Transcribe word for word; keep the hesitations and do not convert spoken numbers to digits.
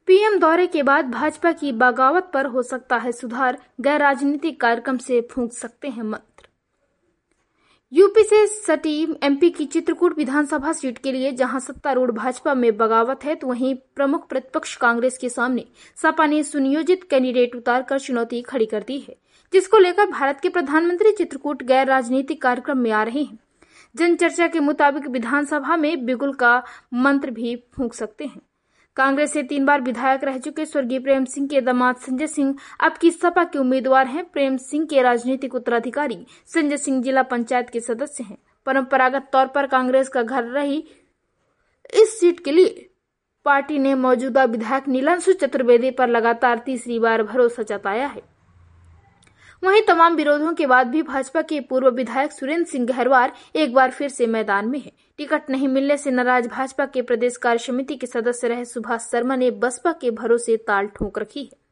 PM दौरे के बाद भाजपा की बगावत पर हो सकता है सुधार, गैर राजनीतिक कार्यक्रम से फूंक सकते हैं मंत्र। यूपी से सटी एमपी की चित्रकूट विधानसभा सीट के लिए जहां सत्तारूढ़ भाजपा में बगावत है, तो वहीं प्रमुख प्रतिपक्ष कांग्रेस के सामने सपा ने सुनियोजित कैंडिडेट उतारकर चुनौती खड़ी कर दी है, जिसको लेकर भारत के प्रधानमंत्री चित्रकूट गैर राजनीतिक कार्यक्रम में आ रहे हैं। जनचर्चा के मुताबिक विधानसभा में बिगुल का मंत्र भी फूंक सकते हैं। कांग्रेस से तीन बार विधायक रह चुके स्वर्गीय प्रेम सिंह के दामाद संजय सिंह अब की सपा के उम्मीदवार हैं। प्रेम सिंह के राजनीतिक उत्तराधिकारी संजय सिंह जिला पंचायत के सदस्य हैं। परंपरागत तौर पर कांग्रेस का घर रही इस सीट के लिए पार्टी ने मौजूदा विधायक नीलांशु चतुर्वेदी पर लगातार तीसरी बार भरोसा जताया है। वहीं तमाम विरोधों के बाद भी भाजपा के पूर्व विधायक सुरेंद्र सिंह गहरवार एक बार फिर से मैदान में है। टिकट नहीं मिलने से नाराज भाजपा के प्रदेश कार्य समिति के सदस्य रहे सुभाष शर्मा ने बसपा के भरोसे ताल ठोक रखी है।